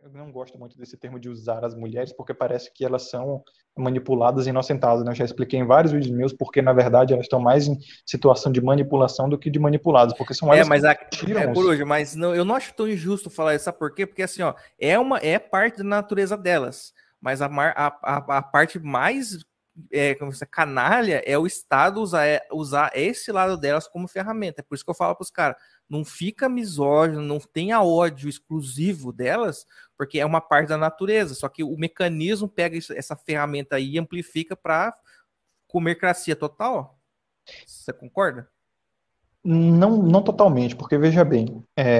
Eu não gosto muito desse termo de usar as mulheres, porque parece que elas são manipuladas e inocentadas, né? Eu já expliquei em vários vídeos meus porque, na verdade, elas estão mais em situação de manipulação do que de manipuladas, porque são É, elas que mas tiram os... Coruja, mas não, eu não acho tão injusto falar isso, sabe por quê? Porque assim, ó, é parte da natureza delas, mas a parte mais como se canalha é o Estado usar esse lado delas como ferramenta. É por isso que eu falo para os caras, não fica misógino, não tenha ódio exclusivo delas, porque é uma parte da natureza. Só que o mecanismo pega essa ferramenta aí e amplifica para comercracia total. Você concorda? Não, não totalmente, porque veja bem,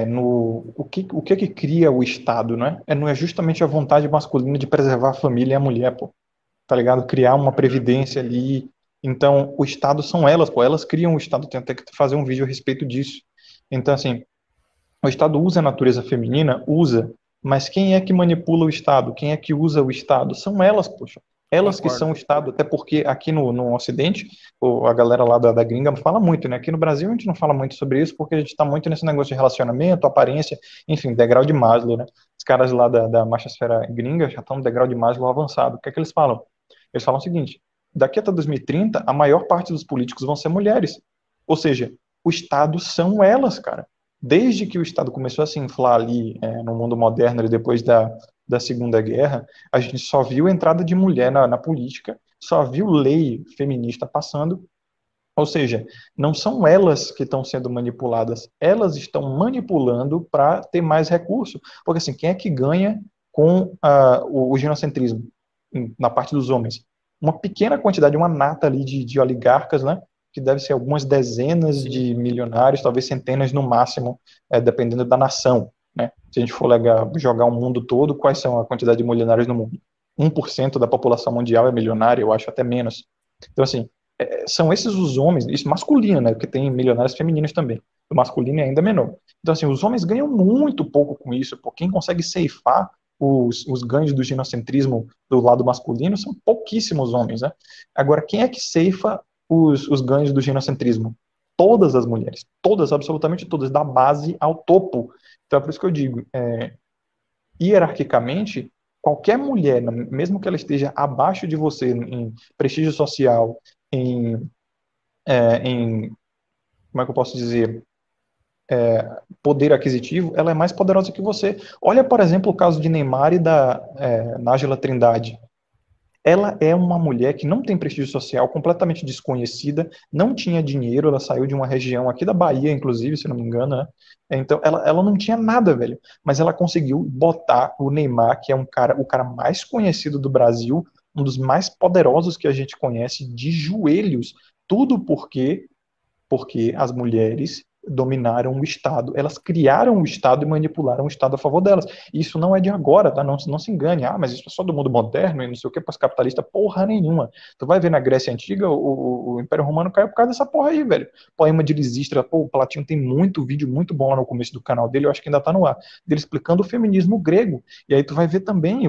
o que cria o Estado, né? Não é justamente a vontade masculina de preservar a família e a mulher, pô, tá ligado? Criar uma previdência ali. Então, o Estado são elas, pô, elas criam o Estado. Tem até que fazer um vídeo a respeito disso. Então, assim, o Estado usa a natureza feminina? Usa. Mas quem é que manipula o Estado? Quem é que usa o Estado? São elas, poxa. Elas que Concordo. são o Estado, até porque aqui no Ocidente, a galera lá da gringa fala muito, né? Aqui no Brasil a gente não fala muito sobre isso, porque a gente está muito nesse negócio de relacionamento, aparência, enfim, degrau de Maslow, né? Os caras lá da machosfera gringa já estão no degrau de Maslow avançado. O que é que eles falam? Eles falam o seguinte: daqui até 2030, a maior parte dos políticos vão ser mulheres. Ou seja, o Estado são elas, cara. Desde que o Estado começou a se inflar ali no mundo moderno, ali depois da Segunda Guerra, a gente só viu entrada de mulher na política, só viu lei feminista passando. Ou seja, não são elas que estão sendo manipuladas, elas estão manipulando para ter mais recurso. Porque assim, quem é que ganha com o ginocentrismo na parte dos homens? Uma pequena quantidade, uma nata ali de oligarcas, né? Que deve ser algumas dezenas Sim. de milionários, talvez centenas no máximo, dependendo da nação, né? Se a gente for jogar o mundo todo, quais são a quantidade de milionários no mundo? 1% da população mundial é milionária, eu acho até menos. Então, assim, são esses os homens, isso masculino, né? Porque tem milionários femininos também. O masculino é ainda menor. Então, assim, os homens ganham muito pouco com isso. Pô. Quem consegue ceifar os ganhos do ginocentrismo do lado masculino são pouquíssimos homens, né? Agora, quem é que ceifa os ganhos do ginocentrismo? Todas as mulheres. Todas, absolutamente todas, da base ao topo. Então, é por isso que eu digo, hierarquicamente, qualquer mulher, mesmo que ela esteja abaixo de você em prestígio social, em em, como é que eu posso dizer, poder aquisitivo, ela é mais poderosa que você. Olha, por exemplo, o caso de Neymar e da Nájila Trindade. Ela é uma mulher que não tem prestígio social, completamente desconhecida, não tinha dinheiro, ela saiu de uma região aqui da Bahia, inclusive, se não me engano, né? Então, ela não tinha nada, velho. Mas ela conseguiu botar o Neymar, que é o cara mais conhecido do Brasil, um dos mais poderosos que a gente conhece, de joelhos. Tudo porque as mulheres dominaram o Estado. Elas criaram o Estado e manipularam o Estado a favor delas. E isso não é de agora, tá? Não se engane. Ah, mas isso é só do mundo moderno e não sei o que, pós-capitalista. Porra nenhuma. Tu vai ver na Grécia Antiga, o Império Romano caiu por causa dessa porra aí, velho. Poema de Lisístrata. Pô, o Platino tem muito vídeo muito bom lá no começo do canal dele, eu acho que ainda tá no ar, dele explicando o feminismo grego. E aí tu vai ver também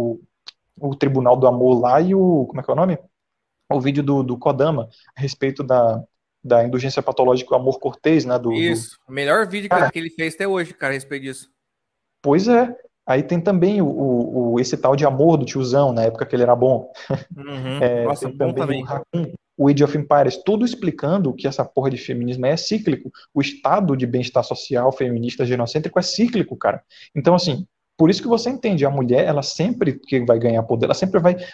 o Tribunal do Amor lá e como é que é o nome? O vídeo do Kodama a respeito da indulgência patológica, o amor cortês, né? Isso. O melhor vídeo Cara, que ele fez até hoje, cara, a respeito disso. pois é. Aí tem também esse tal de amor do tiozão, na época que ele era bom. Uhum. Nossa, Tem bom também o também. Raccoon, o Age of Empires, tudo explicando que essa porra de feminismo é cíclico. O estado de bem-estar social feminista genocêntrico é cíclico, cara. Então, assim, por isso que você entende, a mulher, ela sempre que vai ganhar poder, ela sempre vai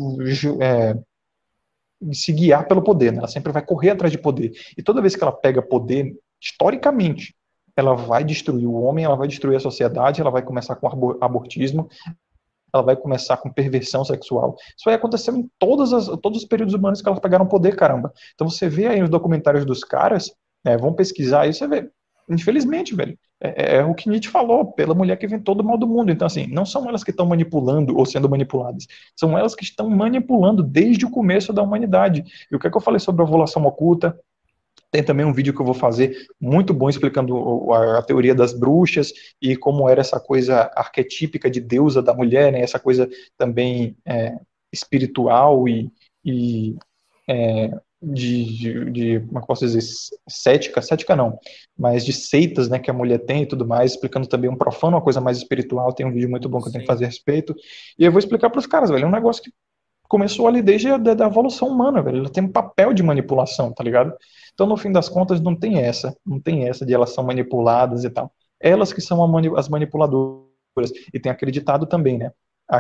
se guiar pelo poder, né? Ela sempre vai correr atrás de poder. E toda vez que ela pega poder, historicamente, ela vai destruir o homem, ela vai destruir a sociedade, ela vai começar com abortismo, ela vai começar com perversão sexual. Isso vai acontecer em todos os períodos humanos que elas pegaram poder, caramba. Então você vê aí nos documentários dos caras, vão pesquisar aí, você vê. Infelizmente, velho. É o que Nietzsche falou, pela mulher que vem todo o mal do mundo. Então, assim, não são elas que estão manipulando ou sendo manipuladas. São elas que estão manipulando desde o começo da humanidade. E o que é que eu falei sobre a ovulação oculta? Tem também um vídeo que eu vou fazer muito bom explicando a teoria das bruxas e como era essa coisa arquetípica de deusa da mulher, né? Essa coisa também espiritual e como é que eu posso dizer, cética não, mas de seitas, né, que a mulher tem e tudo mais, explicando também um profano, uma coisa mais espiritual, tem um vídeo muito bom que eu tenho que Sim. fazer a respeito, e eu vou explicar para os caras, velho, é um negócio que começou ali desde da evolução humana, velho, ela tem um papel de manipulação, tá ligado? Então, no fim das contas, não tem essa de elas são manipuladas e tal. Elas que são as manipuladoras, e tem acreditado também, né,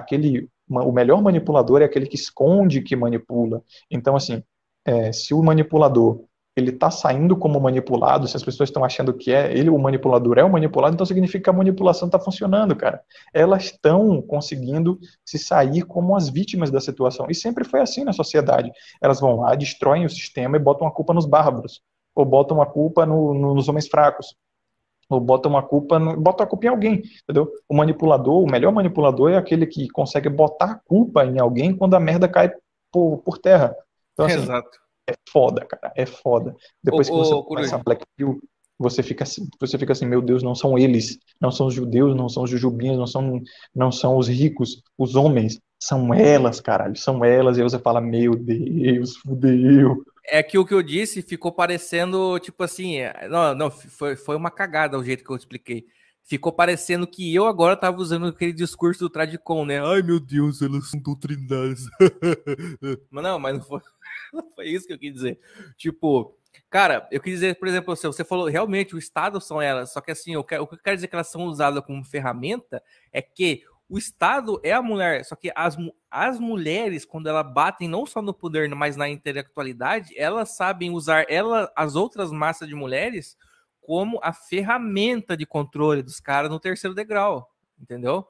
o melhor manipulador é aquele que esconde que manipula. Então, assim, se o manipulador ele está saindo como manipulado, se as pessoas estão achando que ele, o manipulador é o manipulado, então significa que a manipulação está funcionando, cara. Elas estão conseguindo se sair como as vítimas da situação. E sempre foi assim na sociedade. Elas vão lá, destroem o sistema e botam a culpa nos bárbaros. Ou botam a culpa nos homens fracos. Ou botam a culpa em alguém, entendeu? O manipulador, o melhor manipulador é aquele que consegue botar a culpa em alguém quando a merda cai por terra. Então, assim, Exato. é foda, cara, é foda. Depois que você Ô, começa a Coruja, Black Pill, você fica assim, meu Deus, não são eles, não são os judeus, não são os jujubinhas, não são os ricos, os homens, são elas, caralho, são elas. E aí você fala, meu Deus, fudeu. é que o que eu disse ficou parecendo, tipo assim, não, não, foi uma cagada o jeito que eu expliquei. Ficou parecendo que eu agora tava usando aquele discurso do Tradicon, né? Ai, meu Deus, elas são doutrinadas. Mas não, mas não foi, não foi isso que eu quis dizer. Tipo, cara, eu quis dizer, por exemplo, você falou, realmente, o Estado são elas, só que assim, o que eu quero dizer que elas são usadas como ferramenta é que o Estado é a mulher, só que as mulheres, quando elas batem não só no poder, mas na intelectualidade, elas sabem usar as outras massas de mulheres como a ferramenta de controle dos caras no terceiro degrau, entendeu?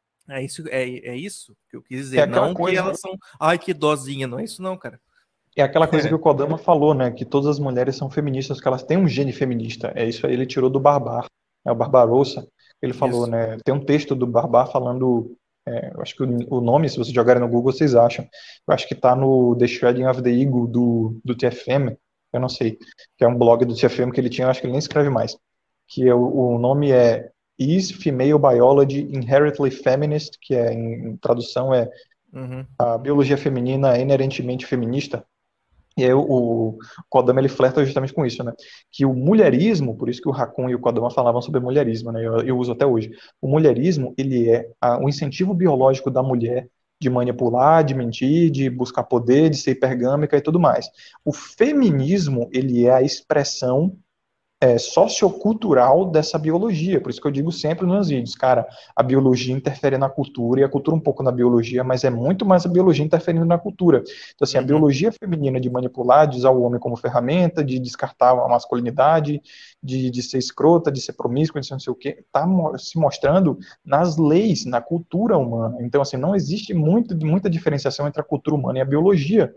É isso que eu quis É dizer. aquela Não que coisa, elas são, ai, que dozinha, não é isso não, cara. é aquela coisa que o Kodama falou, né, que todas as mulheres são feministas, que elas têm um gene feminista. É isso aí, ele tirou do Barbar, o Barbarossa. Ele falou, Isso. né, tem um texto do Barbar falando, eu acho que o nome, se vocês jogarem no Google, vocês acham. Eu acho que tá no The Shredding of the Eagle do TFM, eu não sei, que é um blog do TFM que ele tinha, eu acho que ele nem escreve mais. Que o nome é Is Female Biology Inherently Feminist, que em tradução é Uhum. a biologia feminina é inerentemente feminista. E aí o Kodama ele flerta justamente com isso, né? Que o mulherismo, por isso que o Hakun e o Kodama falavam sobre mulherismo, né? Eu uso até hoje. O mulherismo, ele é o incentivo biológico da mulher de manipular, de mentir, de buscar poder, de ser hipergâmica e tudo mais. O feminismo, ele é a expressão sociocultural dessa biologia. Por isso que eu digo sempre nos vídeos, cara, a biologia interfere na cultura e a cultura um pouco na biologia, mas é muito mais a biologia interferindo na cultura. Então, assim, a Uhum. biologia feminina de manipular, de usar o homem como ferramenta, de descartar a masculinidade, de ser escrota, de ser promíscua, de ser não sei o quê, está se mostrando nas leis, na cultura humana. Então, assim, não existe muita diferenciação entre a cultura humana e a biologia.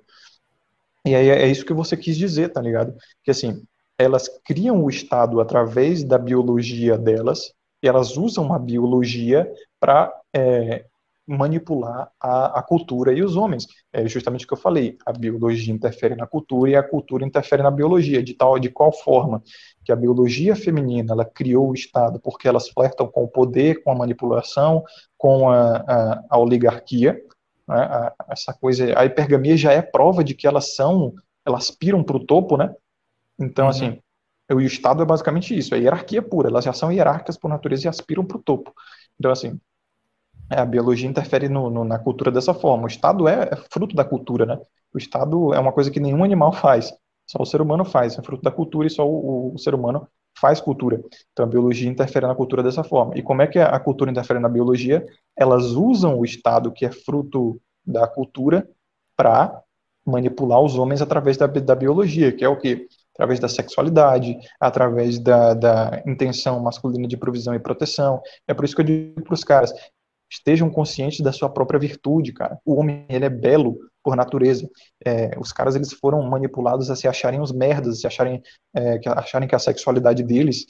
E aí é isso que você quis dizer, tá ligado? Que assim, elas criam o Estado através da biologia delas, e elas usam a biologia para manipular a cultura e os homens. É justamente o que eu falei, a biologia interfere na cultura e a cultura interfere na biologia, de qual forma que a biologia feminina ela criou o Estado porque elas flertam com o poder, com a manipulação, com a oligarquia, né? Essa coisa, a hipergamia já é prova de que elas aspiram para o topo, né? Então, Uhum. assim, o Estado é basicamente isso, é hierarquia pura, elas já são hierárquicas por natureza e aspiram para o topo. Então, assim, a biologia interfere na cultura dessa forma. O Estado é fruto da cultura, né? O Estado é uma coisa que nenhum animal faz, só o ser humano faz, é fruto da cultura e só o ser humano faz cultura. Então, a biologia interfere na cultura dessa forma. E como é que a cultura interfere na biologia? Elas usam o Estado, que é fruto da cultura, para manipular os homens através da biologia, que é o quê? Através da sexualidade, através da intenção masculina de provisão e proteção. É por isso que eu digo para os caras, estejam conscientes da sua própria virtude, cara. O homem, ele é belo por natureza. Os caras, eles foram manipulados a se acharem os merdas, acharem que a sexualidade deles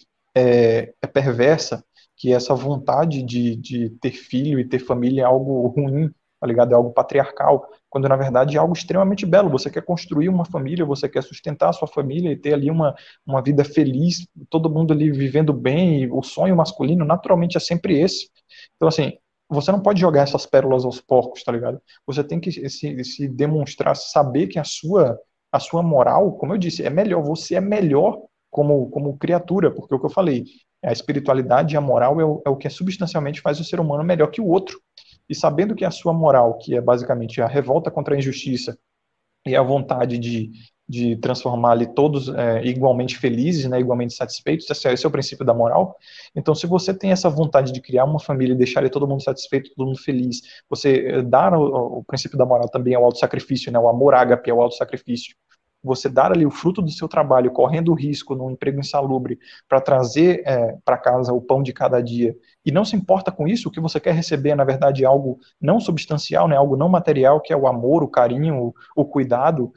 é perversa, que essa vontade de ter filho e ter família é algo ruim, tá ligado? É algo patriarcal, quando na verdade é algo extremamente belo. Você quer construir uma família, você quer sustentar a sua família e ter ali uma vida feliz, todo mundo ali vivendo bem, e o sonho masculino naturalmente é sempre esse. Então, assim, você não pode jogar essas pérolas aos porcos, tá ligado? Você tem que se demonstrar, saber que a sua moral, como eu disse, é melhor, você é melhor como criatura, porque o que eu falei, a espiritualidade e a moral é o que substancialmente faz o ser humano melhor que o outro. E sabendo que a sua moral, que é basicamente a revolta contra a injustiça e a vontade de transformar ali todos igualmente felizes, né, igualmente satisfeitos, esse é o princípio da moral. Então, se você tem essa vontade de criar uma família e deixar ali todo mundo satisfeito, todo mundo feliz, você dar o princípio da moral também ao autossacrifício, né, o amor ágape ao autossacrifício, você dar ali o fruto do seu trabalho, correndo o risco num emprego insalubre, para trazer para casa o pão de cada dia, e não se importa com isso, o que você quer receber é, na verdade, algo não substancial, né, algo não material, que é o amor, o carinho, o cuidado,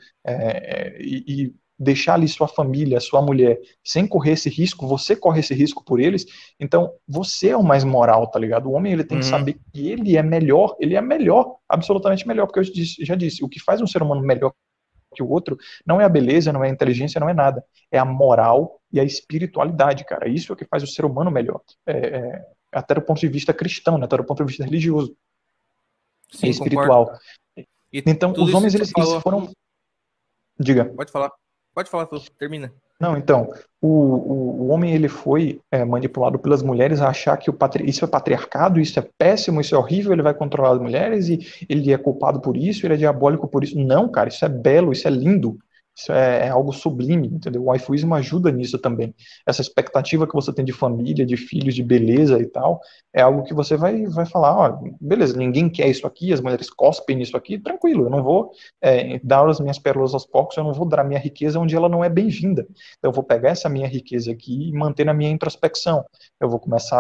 e deixar ali sua família, sua mulher, sem correr esse risco, você corre esse risco por eles, então você é o mais moral, tá ligado? O homem, ele tem que saber que ele é melhor, absolutamente melhor, porque eu já disse, o que faz um ser humano melhor que o outro não é a beleza, não é a inteligência, não é nada, é a moral e a espiritualidade, cara, isso é o que faz o ser humano melhor, até do ponto de vista cristão, né? Até do ponto de vista religioso e Sim, concordo, espiritual. cara. E Então, tudo os isso homens, que você eles falou, foram... Diga. pode falar. Pode falar, tu termina. Não, então, o homem, ele foi manipulado pelas mulheres a achar que isso é patriarcado, isso é péssimo, isso é horrível, ele vai controlar as mulheres e ele é culpado por isso, ele é diabólico por isso. Não, cara, isso é belo, isso é lindo, isso é algo sublime, entendeu? O waifuísmo ajuda nisso também. Essa expectativa que você tem de família, de filhos, de beleza e tal, é algo que você vai falar, ó, beleza, ninguém quer isso aqui, as mulheres cospem nisso aqui, tranquilo, eu não vou dar as minhas pérolas aos porcos, eu não vou dar a minha riqueza onde ela não é bem-vinda. Então, eu vou pegar essa minha riqueza aqui e manter na minha introspecção. Eu vou começar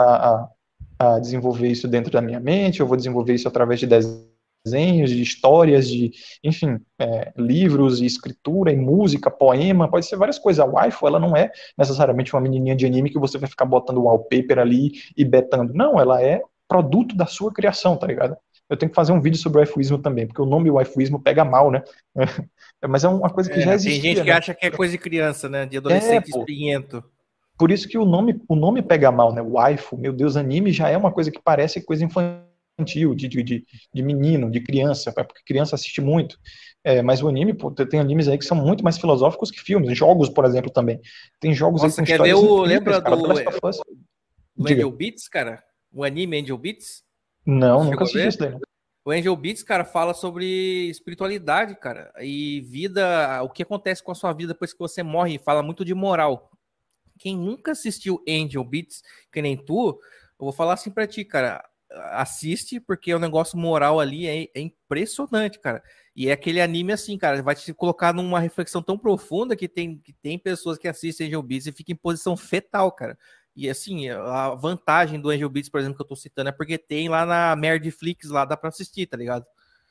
a desenvolver isso dentro da minha mente, eu vou desenvolver isso através de desenhos, de histórias, enfim, livros, e escritura, e música, poema, pode ser várias coisas. A waifu, ela não é necessariamente uma menininha de anime que você vai ficar botando wallpaper ali e betando. Não, ela é produto da sua criação, tá ligado? Eu tenho que fazer um vídeo sobre o waifuísmo também, porque o nome waifuísmo pega mal, né? Mas é uma coisa que já Tem gente existia, que né? acha que é coisa de criança, né? De adolescente Pô. espinhento. Por isso que o nome pega mal, né? Waifu, meu Deus, anime já é uma coisa que parece coisa infantil, de menino, de criança, porque criança assiste muito. Mas o anime, pô, tem animes aí que são muito mais filosóficos que filmes. Jogos, por exemplo, também. Tem jogos aí Nossa, com quer ver histórias o. incríveis, Lembra cara. The do, Last of Us. do Diga. Angel Beats, cara? O anime Angel Beats? Não, Você nunca chegou a assisti ver? isso daí, não. O Angel Beats, cara, fala sobre espiritualidade, cara, e vida, o que acontece com a sua vida depois que você morre, fala muito de moral. Quem nunca assistiu Angel Beats, que nem tu, eu vou falar assim pra ti, cara, assiste, porque o negócio moral ali é impressionante, cara. E é aquele anime assim, cara, vai te colocar numa reflexão tão profunda que tem pessoas que assistem Angel Beats e ficam em posição fetal, cara. E assim, a vantagem do Angel Beats, por exemplo, que eu tô citando, é porque tem lá na Merdflix, lá dá pra assistir, tá ligado?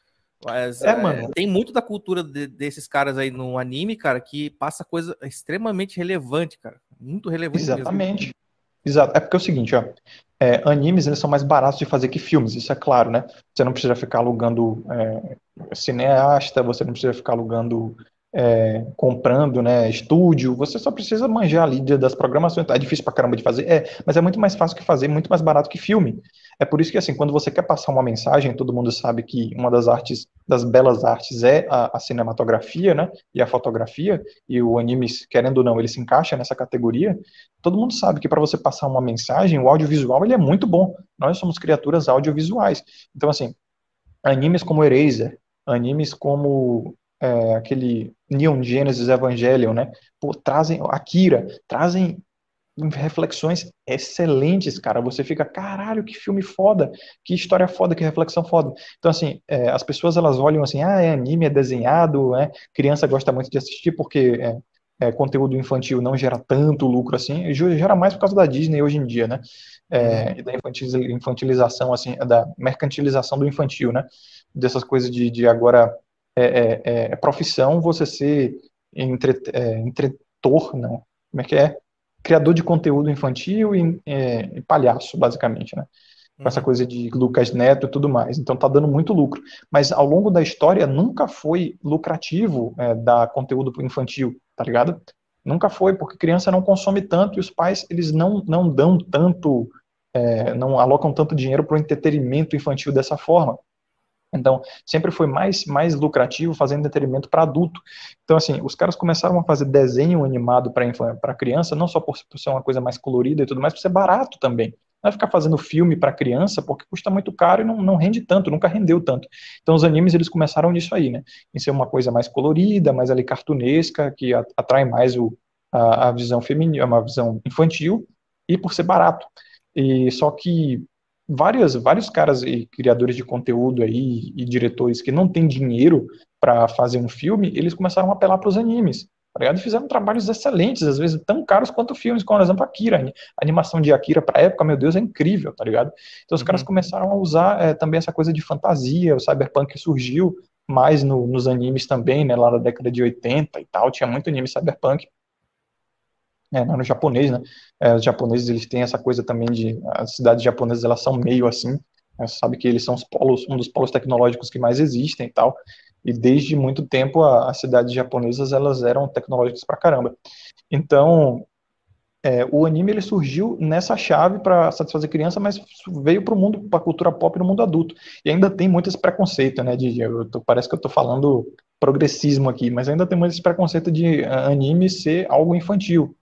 Mas Mano, tem muito da cultura desses caras aí no anime, cara, que passa coisa extremamente relevante, cara. Muito relevante mesmo. exatamente. Exato. É porque é o seguinte, ó. Animes, eles são mais baratos de fazer que filmes, isso é claro, né? Você não precisa ficar alugando cineasta, você não precisa ficar alugando, comprando, né, estúdio, você só precisa manjar ali das programações. É difícil pra caramba de fazer, mas é muito mais fácil que fazer, muito mais barato que filme. É por isso que, assim, quando você quer passar uma mensagem, todo mundo sabe que uma das artes, das belas artes, é a cinematografia, né, e a fotografia, e o anime, querendo ou não, ele se encaixa nessa categoria. Todo mundo sabe que para você passar uma mensagem, o audiovisual ele é muito bom. Nós somos criaturas audiovisuais. Então, assim, animes como Eraser, animes como aquele Neon Genesis Evangelion, né? Pô, trazem Akira, trazem reflexões excelentes, cara. Você fica, caralho, que filme foda, que história foda, que reflexão foda. Então, assim, as pessoas elas olham assim, é anime, é desenhado, criança gosta muito de assistir porque conteúdo infantil não gera tanto lucro assim, e gera mais por causa da Disney hoje em dia, né? E da infantilização, assim, da mercantilização do infantil, né? Dessas coisas de agora profissão você ser entretor, não? Como é que é? Criador de conteúdo infantil e palhaço, basicamente, né? Com essa Uhum. coisa de Lucas Neto e tudo mais. Então tá dando muito lucro. Mas ao longo da história nunca foi lucrativo dar conteúdo infantil, tá ligado? Nunca foi, porque criança não consome tanto e os pais eles não dão tanto, não alocam tanto dinheiro para o entretenimento infantil dessa forma. Então, sempre foi mais lucrativo fazer entretenimento para adulto. Então, assim, os caras começaram a fazer desenho animado para criança, não só por ser uma coisa mais colorida e tudo mais, por ser barato também. Não é ficar fazendo filme para criança, porque custa muito caro e não rende tanto, nunca rendeu tanto. Então, os animes, eles começaram nisso aí, né? Em ser uma coisa mais colorida, mais ali cartunesca, que atrai mais a visão feminina, uma visão infantil, e por ser barato. E só que vários caras e criadores de conteúdo aí e diretores que não têm dinheiro para fazer um filme, eles começaram a apelar para os animes. Tá ligado? E fizeram trabalhos excelentes, às vezes tão caros quanto filmes, como por exemplo Akira. A animação de Akira para a época, meu Deus, é incrível, tá ligado? Então os caras começaram a usar também essa coisa de fantasia, o cyberpunk surgiu mais nos animes também, né, lá na década de 80 e tal, tinha muito anime cyberpunk, no japonês, né? Os japoneses, eles têm essa coisa também de as cidades japonesas, elas são meio assim, né? Você sabe que eles são um dos polos tecnológicos que mais existem e tal. E desde muito tempo as cidades japonesas elas eram tecnológicas pra caramba. Então, o anime ele surgiu nessa chave para satisfazer criança, mas veio para o mundo, para a cultura pop no mundo adulto. E ainda tem muito esse preconceito, né? Parece que eu estou falando progressismo aqui, mas ainda tem muito esse preconceito de anime ser algo infantil.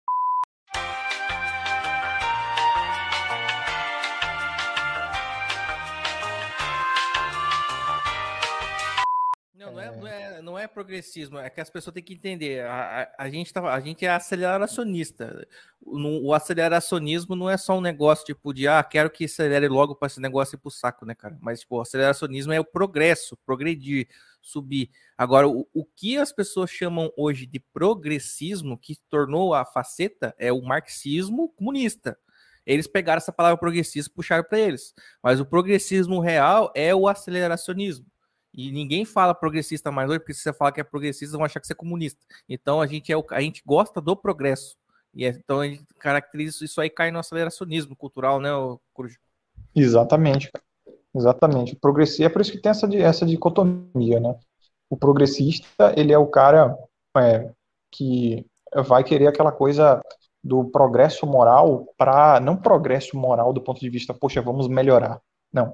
Não é progressismo, é que as pessoas têm que entender. A gente é aceleracionista. O aceleracionismo não é só um negócio tipo de quero que acelere logo para esse negócio ir pro saco, né, cara? Mas, tipo, o aceleracionismo é o progresso, progredir, subir. Agora, o que as pessoas chamam hoje de progressismo, que tornou a faceta, é o marxismo comunista. Eles pegaram essa palavra progressista e puxaram para eles. Mas o progressismo real é o aceleracionismo. E ninguém fala progressista mais hoje, porque se você falar que é progressista, vão achar que você é comunista. Então a gente gosta do progresso. Então a gente caracteriza isso aí, cai no aceleracionismo cultural, né, Coruja? Exatamente, cara. Exatamente. O progressista, é por isso que tem essa dicotomia, né? O progressista, ele é o cara que vai querer aquela coisa do progresso moral não progresso moral do ponto de vista, poxa, vamos melhorar. Não,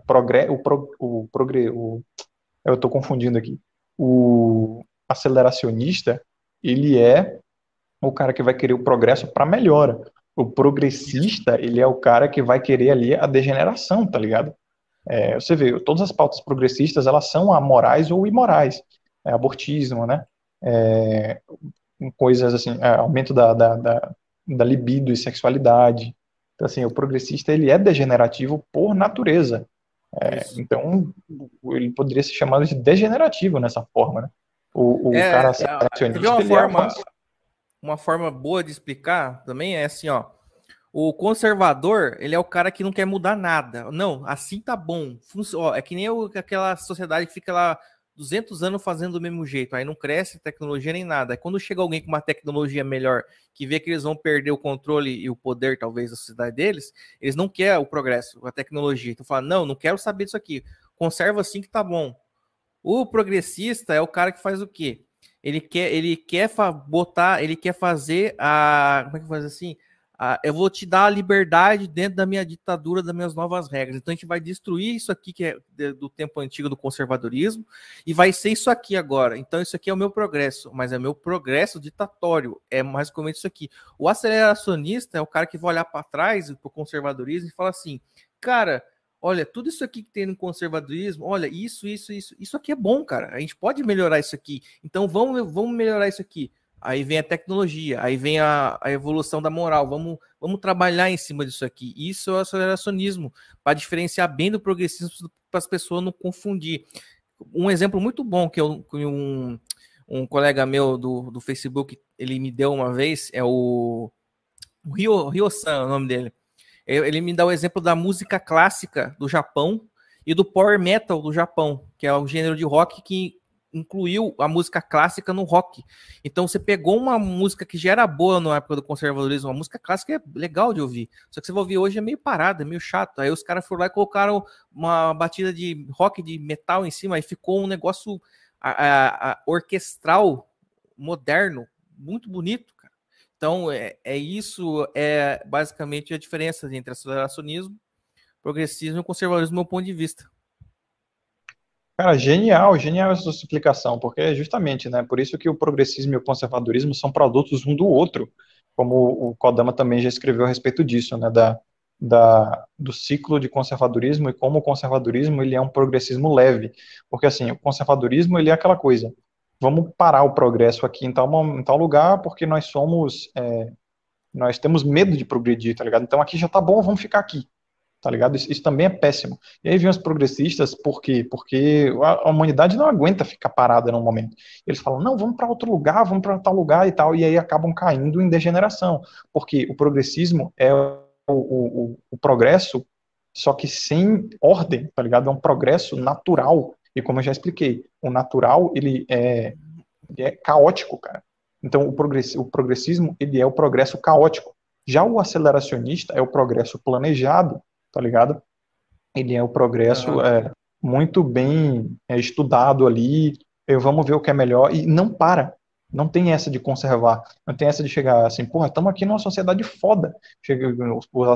eu estou confundindo aqui. O aceleracionista, ele é o cara que vai querer o progresso para melhora. O progressista, ele é o cara que vai querer ali a degeneração, tá ligado? Você vê, todas as pautas progressistas, elas são amorais ou imorais. Abortismo, né? É, coisas assim, aumento da libido e sexualidade. Então, assim, o progressista, ele é degenerativo por natureza. Isso. Então, ele poderia ser chamado de degenerativo nessa forma, né? O cara Você vê aceleracionista, ele é avançado. uma forma boa de explicar também é assim, ó. O conservador, ele é o cara que não quer mudar nada. Não, assim tá bom. É que nem aquela sociedade que fica lá 200 anos fazendo do mesmo jeito. Aí não cresce tecnologia nem nada. Aí quando chega alguém com uma tecnologia melhor, que vê que eles vão perder o controle e o poder, talvez, da sociedade deles, eles não querem o progresso, a tecnologia. Então fala, não quero saber disso aqui. Conserva assim que tá bom. O progressista é o cara que faz o quê? Ele quer fazer como é que faz assim? Eu vou te dar a liberdade dentro da minha ditadura, das minhas novas regras. Então a gente vai destruir isso aqui que é do tempo antigo do conservadorismo e vai ser isso aqui agora. Então isso aqui é o meu progresso, mas é meu progresso ditatório. É mais ou menos isso aqui. O aceleracionista é o cara que vai olhar para trás para o conservadorismo e fala assim, cara, olha, tudo isso aqui que tem no conservadorismo, olha, isso aqui é bom, cara. A gente pode melhorar isso aqui. Então vamos melhorar isso aqui. Aí vem a tecnologia, aí vem a evolução da moral. Vamos trabalhar em cima disso aqui. Isso é o aceleracionismo, para diferenciar bem do progressismo, para as pessoas não confundir. Um exemplo muito bom que um colega meu do Facebook, ele me deu uma vez, é o Ryo-san, o nome dele. Ele me dá o exemplo da música clássica do Japão e do power metal do Japão, que é o gênero de rock que incluiu a música clássica no rock. Então você pegou uma música que já era boa na época do conservadorismo, uma música clássica é legal de ouvir. Só que você vai ouvir hoje é meio parada, é meio chato. Aí os caras foram lá e colocaram uma batida de rock, de metal em cima, e ficou um negócio orquestral, moderno, muito bonito. Então, isso é basicamente a diferença entre aceleracionismo, progressismo e conservadorismo do meu ponto de vista. Cara, genial, genial essa sua explicação, porque é justamente, né, por isso que o progressismo e o conservadorismo são produtos um do outro, como o Kodama também já escreveu a respeito disso, né, do ciclo de conservadorismo e como o conservadorismo ele é um progressismo leve, porque assim, o conservadorismo ele é aquela coisa, vamos parar o progresso aqui em tal lugar porque nós temos medo de progredir, tá ligado? Então aqui já tá bom, vamos ficar aqui, tá ligado? Isso também é péssimo. E aí vem os progressistas, por quê? Porque a humanidade não aguenta ficar parada num momento. Eles falam, não, vamos para outro lugar, vamos para tal lugar e tal, e aí acabam caindo em degeneração, porque o progressismo é o progresso, só que sem ordem, tá ligado? É um progresso natural, e como eu já expliquei, o natural, ele é caótico, cara. Então, o progressismo, ele é o progresso caótico. Já o aceleracionista é o progresso planejado, tá ligado? Ele é o progresso Aham. muito bem estudado ali, vamos ver o que é melhor, e não para. Não tem essa de conservar, não tem essa de chegar assim, porra, estamos aqui numa sociedade foda. Os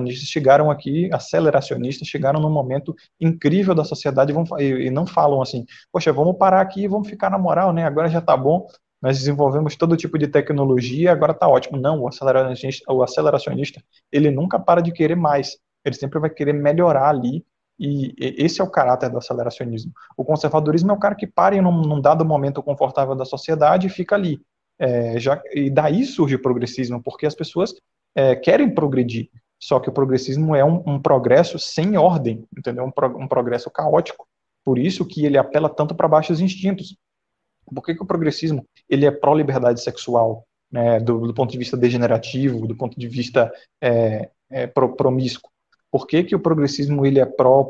aceleracionistas chegaram num momento incrível da sociedade e não falam assim, poxa, vamos parar aqui e vamos ficar na moral, né? Agora já tá bom, nós desenvolvemos todo tipo de tecnologia, agora tá ótimo. Não, o aceleracionista, ele nunca para de querer mais, ele sempre vai querer melhorar ali, e esse é o caráter do aceleracionismo. O conservadorismo é o cara que para em num dado momento confortável da sociedade e fica ali. E daí surge o progressismo, porque as pessoas querem progredir, só que o progressismo é um progresso sem ordem, entendeu? Um progresso caótico. Por isso que ele apela tanto para baixos instintos. Por que o progressismo ele é pró-liberdade sexual, né, do ponto de vista degenerativo, do ponto de vista promíscuo? Por que o progressismo ele é pró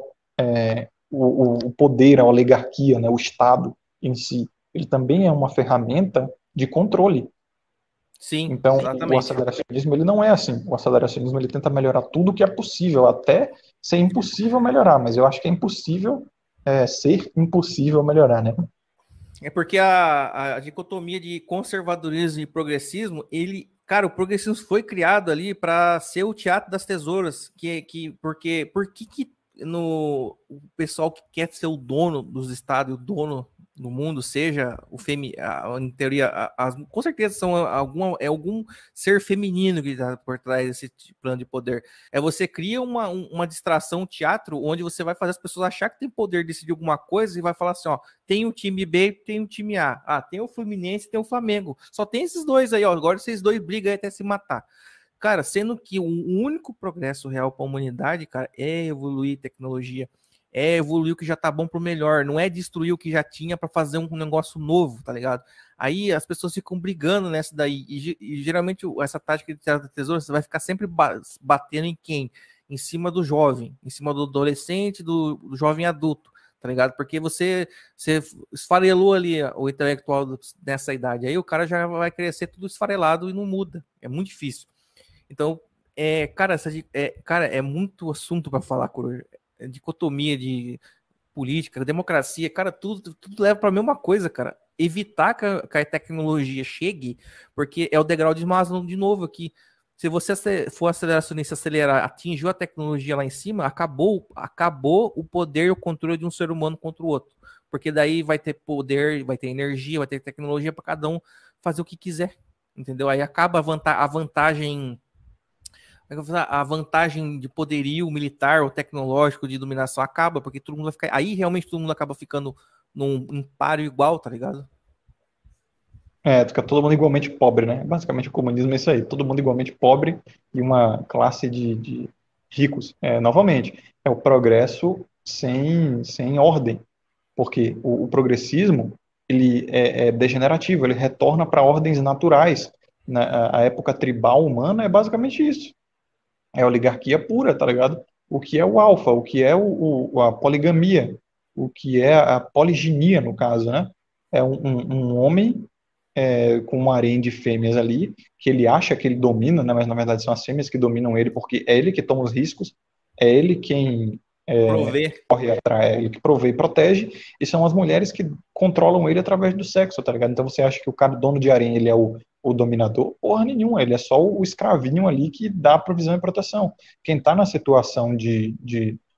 o poder, a oligarquia, né, o Estado em si? Ele também é uma ferramenta de controle. Sim, Então, o exatamente. aceleracionismo ele não é assim. O aceleracionismo ele tenta melhorar tudo que é possível, até ser impossível melhorar, mas eu acho que é impossível ser impossível melhorar, né? É porque a dicotomia de conservadorismo e progressismo, ele, cara, o progressismo foi criado ali para ser o teatro das tesouras, porque por que no o pessoal que quer ser o dono dos estados, o dono do mundo, seja em teoria, com certeza é algum ser feminino que está por trás desse plano de poder. É você cria uma distração, um teatro, onde você vai fazer as pessoas achar que tem poder de decidir alguma coisa e vai falar assim, ó, tem o time B, tem o time A. Ah, tem o Fluminense, tem o Flamengo. Só tem esses dois aí, ó. Agora esses dois brigam aí até se matar. Cara, sendo que o único progresso real para a humanidade, cara, é evoluir tecnologia, é evoluir o que já tá bom pro melhor, não é destruir o que já tinha para fazer um negócio novo, tá ligado? Aí as pessoas ficam brigando nessa daí, e geralmente essa tática de teatro da tesoura, você vai ficar sempre batendo em quem? Em cima do jovem, em cima do adolescente, do jovem adulto, tá ligado? Porque você esfarelou ali o intelectual nessa idade, aí o cara já vai crescer tudo esfarelado e não muda, é muito difícil. Então, cara, é muito assunto para falar, Coruja. Dicotomia de política, democracia, cara, tudo leva para a mesma coisa, cara. Evitar que a tecnologia chegue, porque é o degrau de Maslow de novo aqui. Se você for aceleracionista, acelerar, atingiu a tecnologia lá em cima, acabou o poder e o controle de um ser humano contra o outro. Porque daí vai ter poder, vai ter energia, vai ter tecnologia para cada um fazer o que quiser. Entendeu? Aí acaba a vantagem a vantagem de poderio militar ou tecnológico de dominação acaba, porque todo mundo vai ficar. Aí realmente todo mundo acaba ficando num páreo igual, tá ligado? Fica todo mundo igualmente pobre, né? Basicamente o comunismo é isso aí, todo mundo igualmente pobre e uma classe de ricos. Novamente, é o progresso sem ordem, porque o progressismo ele é degenerativo, ele retorna para ordens naturais. A época tribal humana é basicamente isso. É a oligarquia pura, tá ligado? O que é o alfa, o que é a poligamia, o que é a poliginia, no caso, né? É um homem com um harém de fêmeas ali, que ele acha que ele domina, né? Mas na verdade são as fêmeas que dominam ele, porque é ele que toma os riscos, é ele quem Prover. corre atrás, é ele que provê e protege, e são as mulheres que controlam ele através do sexo, tá ligado? Então você acha que o cara dono de harém, ele é o dominador? Porra nenhuma, ele é só o escravinho ali que dá provisão e proteção. Quem tá na situação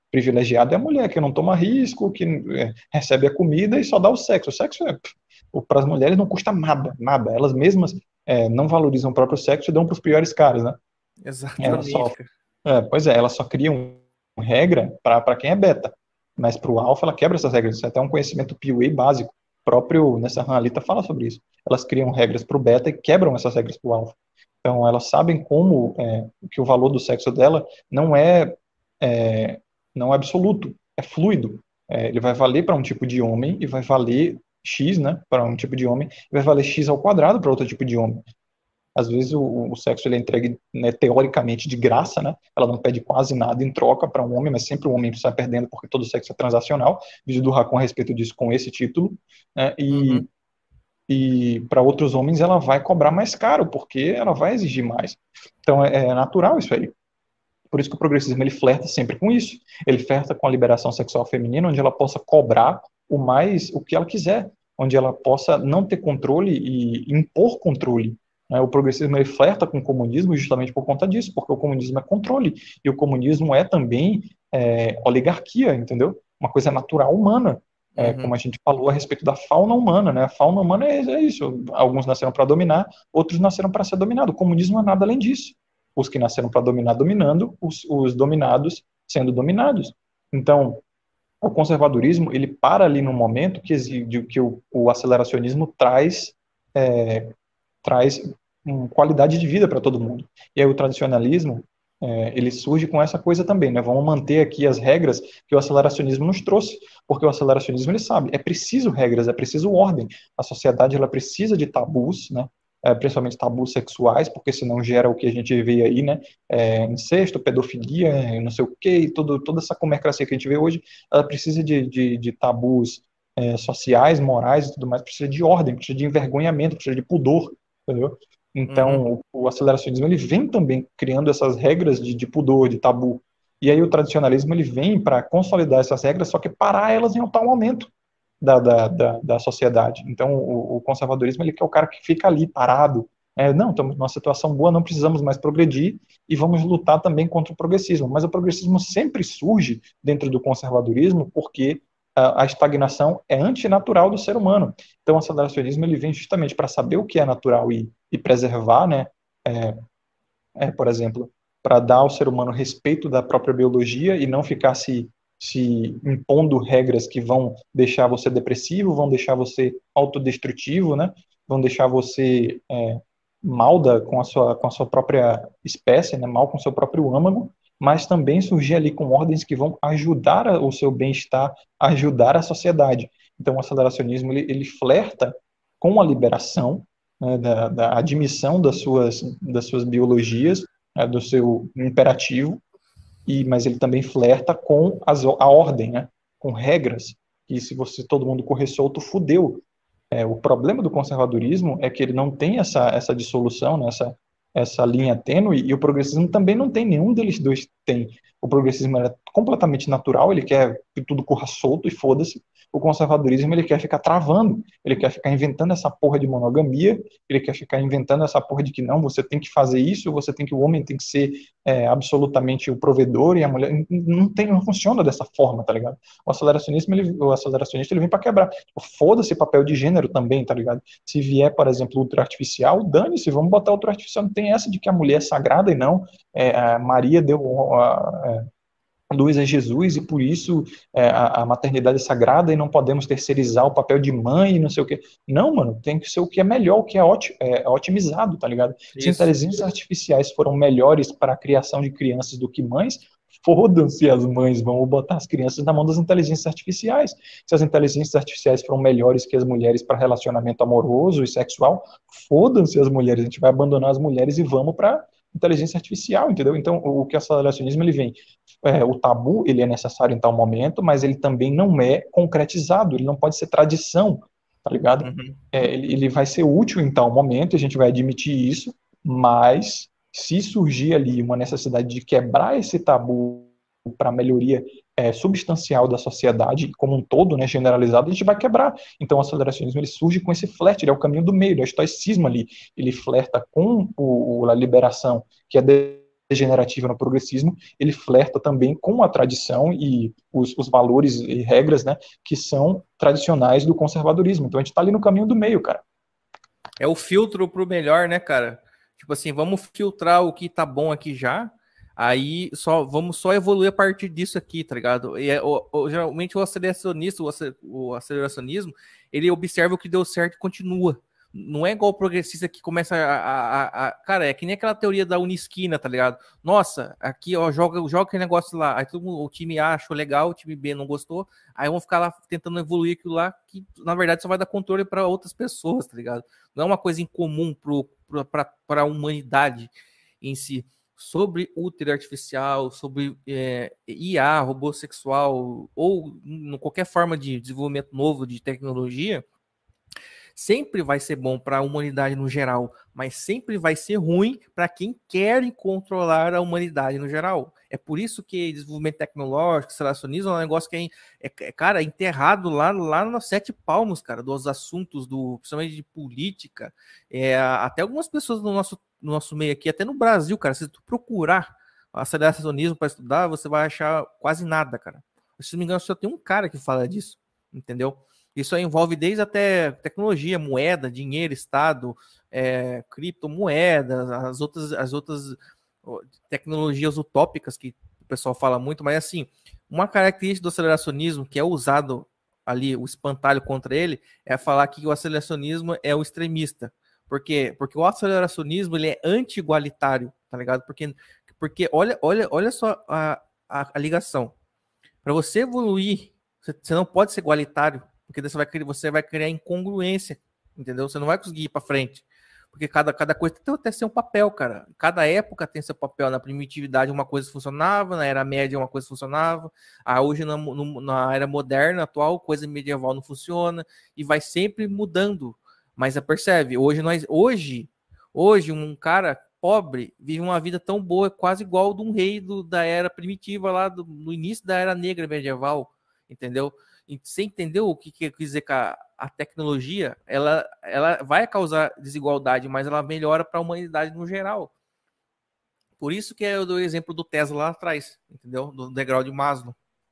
privilegiado é a mulher que não toma risco, que recebe a comida e só dá o sexo. O sexo, para as mulheres, não custa nada, nada. Elas mesmas não valorizam o próprio sexo e dão para os piores caras, né? Elas Exatamente, só, cara. pois é, elas só criam regra para quem é beta, mas para o alfa ela quebra essas regras. Isso é até um conhecimento PUA básico. O próprio Nessa Analita fala sobre isso. Elas criam regras para o beta e quebram essas regras para o alfa. Então elas sabem como que o valor do sexo dela não é, não é absoluto, é fluido. Ele vai valer para um tipo de homem e vai valer X, né, para um tipo de homem, e vai valer X ao quadrado para outro tipo de homem. Às vezes o sexo ele é entregue, né, teoricamente de graça, né? Ela não pede quase nada em troca para um homem, mas sempre o homem sai perdendo porque todo sexo é transacional. Vídeo do Racon a respeito disso com esse título, né? Uhum. E para outros homens ela vai cobrar mais caro porque ela vai exigir mais. Então é natural isso aí. Por isso que o progressismo ele flerta sempre com isso. Ele flerta com a liberação sexual feminina, onde ela possa cobrar o que ela quiser, onde ela possa não ter controle e impor controle. Né? O progressismo ele flerta com o comunismo justamente por conta disso, porque o comunismo é controle e o comunismo é também oligarquia, entendeu? Uma coisa natural humana. Uhum. Como a gente falou a respeito da fauna humana, né? A fauna humana é isso. Alguns nasceram para dominar, outros nasceram para ser dominado. O comunismo é nada além disso. Os que nasceram para dominar dominando, os dominados sendo dominados. Então, o conservadorismo ele para ali no momento que exige que o aceleracionismo traz qualidade de vida para todo mundo. E aí o tradicionalismo ele surge com essa coisa também, né? Vamos manter aqui as regras que o aceleracionismo nos trouxe, porque o aceleracionismo ele sabe, é preciso regras, é preciso ordem. A sociedade ela precisa de tabus, né? Principalmente tabus sexuais, porque senão gera o que a gente vê aí, né? Incesto, pedofilia, não sei o quê, toda essa comercracia que a gente vê hoje, ela precisa de tabus sociais, morais e tudo mais, precisa de ordem, precisa de envergonhamento, precisa de pudor, entendeu? Uhum. Então, o aceleracionismo ele vem também criando essas regras de pudor, de tabu. E aí o tradicionalismo ele vem para consolidar essas regras, só que parar elas em um tal momento da sociedade. Então, o conservadorismo ele quer o cara que fica ali parado. Não, estamos numa situação boa, não precisamos mais progredir e vamos lutar também contra o progressismo. Mas o progressismo sempre surge dentro do conservadorismo porque a estagnação é antinatural do ser humano. Então, o aceleracionismo ele vem justamente para saber o que é natural e preservar, né? Por exemplo, para dar ao ser humano respeito da própria biologia e não ficar se impondo regras que vão deixar você depressivo, vão deixar você autodestrutivo, né? Vão deixar você mal com a sua própria espécie, né? Mal com o seu próprio âmago, mas também surgir ali com ordens que vão ajudar o seu bem-estar, ajudar a sociedade. Então, o aceleracionismo ele flerta com a liberação, né, da admissão das suas biologias, né, do seu imperativo, mas ele também flerta com a ordem, né, com regras, que se todo mundo correr solto, fudeu. O problema do conservadorismo é que ele não tem essa dissolução, né, essa linha tênue, e o progressismo também não tem, nenhum deles dois tem. O progressismo é completamente natural, ele quer que tudo corra solto e foda-se. O conservadorismo ele quer ficar travando, ele quer ficar inventando essa porra de monogamia, ele quer ficar inventando essa porra de que não, você tem que fazer isso, o homem tem que ser absolutamente o provedor e a mulher não funciona dessa forma, tá ligado? O aceleracionista ele vem para quebrar. Foda-se papel de gênero também, tá ligado? Se vier, por exemplo, ultra artificial, dane-se, vamos botar ultra artificial. Não tem essa de que a mulher é sagrada e não. A Maria deu luz a Jesus e por isso a maternidade é sagrada e não podemos terceirizar o papel de mãe e não sei o quê. Não, mano, tem que ser o que é melhor, o que é otimizado, tá ligado? Se Isso. inteligências artificiais foram melhores para a criação de crianças do que mães, fodam-se as mães, vamos botar as crianças na mão das inteligências artificiais. Se as inteligências artificiais foram melhores que as mulheres para relacionamento amoroso e sexual, fodam-se as mulheres, a gente vai abandonar as mulheres e vamos para inteligência artificial, entendeu? Então, o que o aceleracionismo ele vem o tabu ele é necessário em tal momento, mas ele também não é concretizado, ele não pode ser tradição, tá ligado? Uhum. Ele vai ser útil em tal momento, a gente vai admitir isso, mas se surgir ali uma necessidade de quebrar esse tabu para melhoria substancial da sociedade como um todo, né, generalizado, a gente vai quebrar. Então o aceleracionismo ele surge com esse flerte, ele é o caminho do meio, ele é o estoicismo ali, ele flerta com a liberação, que é degenerativa no progressismo, ele flerta também com a tradição e os valores e regras, né, que são tradicionais do conservadorismo. Então a gente está ali no caminho do meio, cara. É o filtro pro melhor, né, cara? Tipo assim, vamos filtrar o que tá bom aqui já, aí vamos só evoluir a partir disso aqui, tá ligado? E geralmente o aceleracionista, o aceleracionismo, ele observa o que deu certo e continua. Não é igual o progressista que começa Cara, é que nem aquela teoria da unisquina, tá ligado? Nossa, aqui, ó, joga aquele negócio lá. Aí todo mundo, o time A achou legal, o time B não gostou. Aí vão ficar lá tentando evoluir aquilo lá, que na verdade só vai dar controle para outras pessoas, tá ligado? Não é uma coisa incomum para a humanidade em si. Sobre útero artificial, sobre IA, robô sexual, ou qualquer forma de desenvolvimento novo de tecnologia, sempre vai ser bom para a humanidade no geral, mas sempre vai ser ruim para quem quer controlar a humanidade no geral. É por isso que desenvolvimento tecnológico, aceleracionismo é um negócio que cara, enterrado lá nos sete palmos, cara, dos assuntos, principalmente de política. Até algumas pessoas no nosso meio aqui, até no Brasil, cara, se tu procurar aceleracionismo para estudar, você vai achar quase nada, cara. Se não me engano, só tem um cara que fala disso, entendeu? Isso envolve desde até tecnologia, moeda, dinheiro, Estado, criptomoedas, as outras tecnologias utópicas que o pessoal fala muito, mas assim, uma característica do aceleracionismo que é usado ali, o espantalho contra ele, é falar que o aceleracionismo é o extremista. Por quê? Porque o aceleracionismo ele é anti-igualitário, tá ligado? Porque olha só a ligação. Para você evoluir, você não pode ser igualitário, porque você vai criar incongruência, entendeu? Você não vai conseguir ir para frente. Porque cada coisa tem até seu papel, cara. Cada época tem seu papel. Na primitividade uma coisa funcionava, na Era Média uma coisa funcionava. Hoje na Era Moderna, atual, coisa medieval não funciona. E vai sempre mudando. Mas você percebe, hoje um cara pobre vive uma vida tão boa, quase igual de um rei da Era Primitiva, lá no início da Era Negra medieval, entendeu? E você entendeu o que quer dizer que a tecnologia ela vai causar desigualdade, mas ela melhora para a humanidade no geral. Por isso que eu dou o exemplo do Tesla lá atrás, entendeu? Do degrau de Maslow.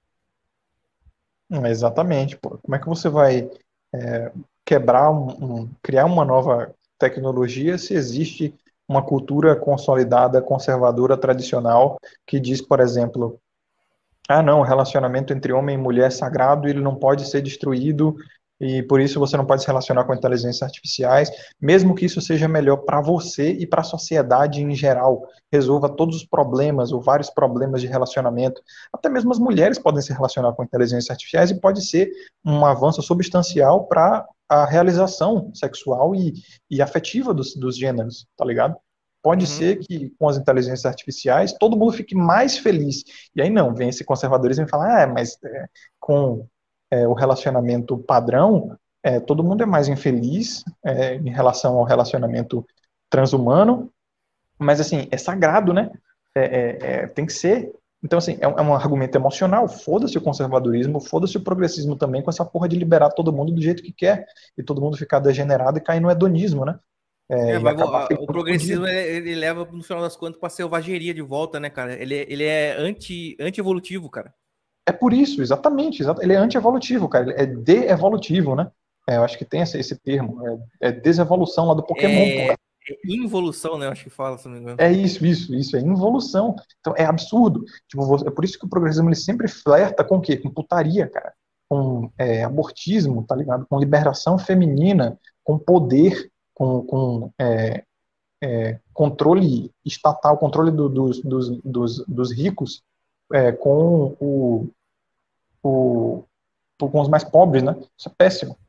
Exatamente, pô. Como é que você vai quebrar criar uma nova tecnologia se existe uma cultura consolidada, conservadora, tradicional, que diz, por exemplo, não, o relacionamento entre homem e mulher é sagrado, ele não pode ser destruído, e por isso você não pode se relacionar com inteligências artificiais, mesmo que isso seja melhor para você e para a sociedade em geral, resolva todos os problemas ou vários problemas de relacionamento. Até mesmo as mulheres podem se relacionar com inteligências artificiais e pode ser um avanço substancial para a realização sexual e afetiva dos gêneros, tá ligado? Pode ser que com as inteligências artificiais todo mundo fique mais feliz. E aí não, vem esse conservadorismo e fala, mas com o relacionamento padrão, todo mundo é mais infeliz em relação ao relacionamento transhumano, mas assim, é sagrado, né? Tem que ser. Então, assim, é um argumento emocional. Foda-se o conservadorismo, foda-se o progressismo também, com essa porra de liberar todo mundo do jeito que quer, e todo mundo ficar degenerado e cair no hedonismo, né? E acabar O ficando progressismo fodido. ele leva, no final das contas, para selvageria de volta, né, cara? Ele é anti-evolutivo, cara. É por isso, exatamente. Ele é anti-evolutivo, cara. Ele é de-evolutivo, né? Eu acho que tem esse termo. É desevolução lá do Pokémon, É, porra. involução, né? Eu acho que fala, se não me engano. É isso. É involução. Então, é absurdo. Tipo, é por isso que o progressismo ele sempre flerta com o quê? Com putaria, cara. Com abortismo, tá ligado? Com liberação feminina, com poder, com controle estatal, controle dos ricos, com com os mais pobres, né? Isso é péssimo.